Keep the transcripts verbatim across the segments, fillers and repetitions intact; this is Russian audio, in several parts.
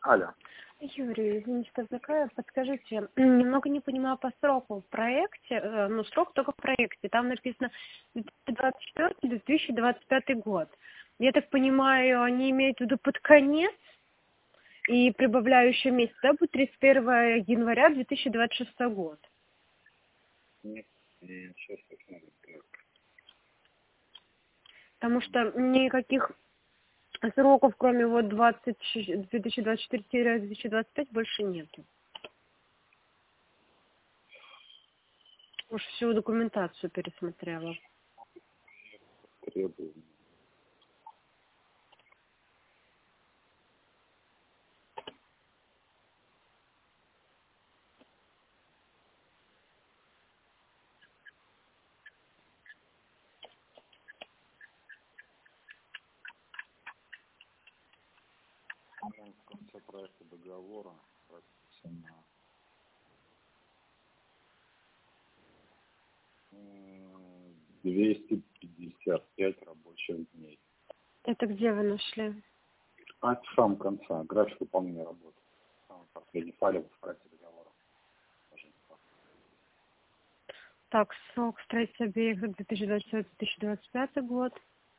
Алло. Юрий, извините, что такая. Подскажите, немного не понимаю по сроку в проекте, э, ну, срок только в проекте. Там написано две тысячи двадцать четвёртый — две тысячи двадцать пятый год. Я так понимаю, они имеют в виду под конец и прибавляющий месяц, да, будет тридцать первого января две тысячи двадцать шестой год. Нет, нет, сейчас посмотрим. Так. Потому что никаких сроков, кроме вот двадцать, две тысячи двадцать четыре — две тысячи двадцать пять, больше нету. Уж всю документацию пересмотрела. Требую. В конце проекта договора прописано двести пятьдесят пять рабочих дней. Это где вы нашли? А в самом конце график выполнения работы. Самый последний файлик в проекте договора. Так, срок строительства объекта две тысячи двадцать четвёртый — две тысячи двадцать пятый год.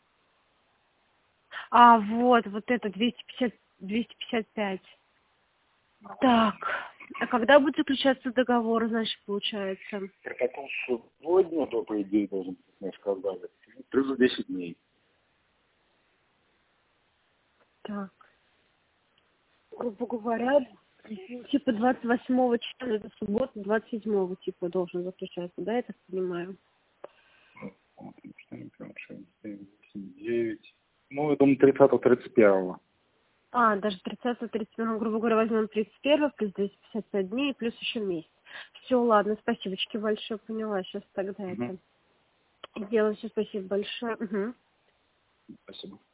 А, вот, вот это двести пятьдесят, двести пятьдесят пять. Так, а когда будет заключаться договор, значит, получается? Протокол сегодня, то, по идее, должен быть, мы сказали, плюс десять дней. Так, грубо говоря, типа двадцать восьмого числа, это суббота, двадцать седьмого типа должен заключаться, да, я так понимаю? Смотрим, четыре, пять, шесть, семь, восемь, девять. Ну, я думаю, тридцатого тридцать первого. А, даже тридцатого тридцать первого, грубо говоря, возьмем тридцать первого, плюс двести пятьдесят пять дней, плюс еще месяц. Все, ладно, спасибочки большое, поняла, сейчас тогда Угу. это делаю, все, спасибо большое. Угу. Спасибо.